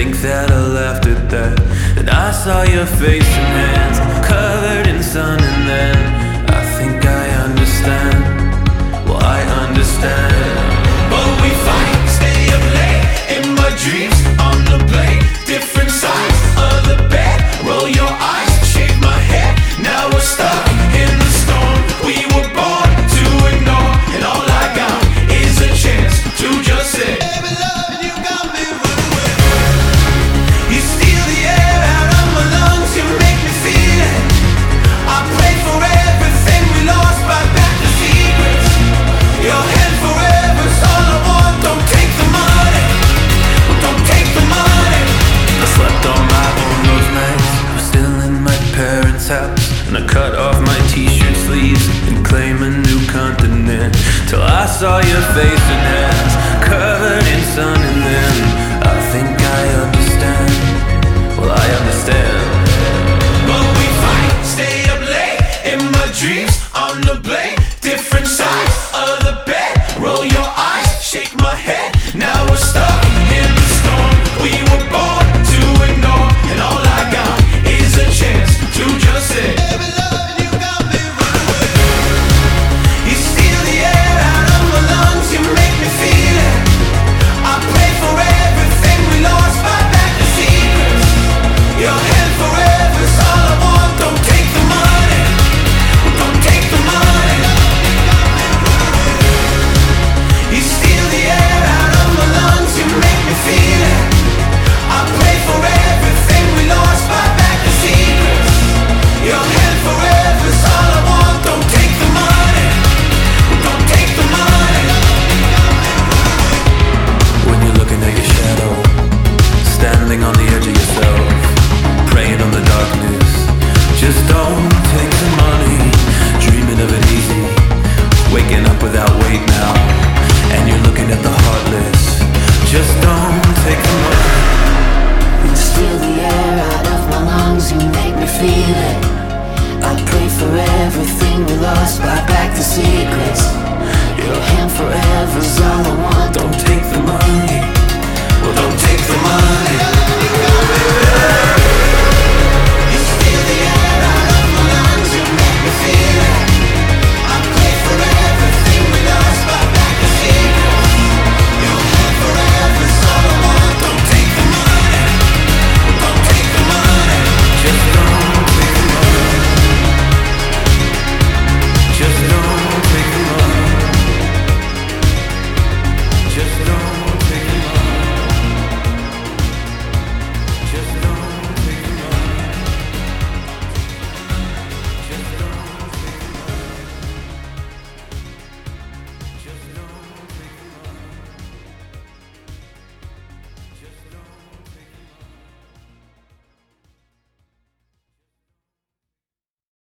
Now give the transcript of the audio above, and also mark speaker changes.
Speaker 1: think that I left it there. And I saw your face and hands covered in sun, and then I think I understand. Well, I understand.
Speaker 2: But we fight, stay up late in my dreams on the plane.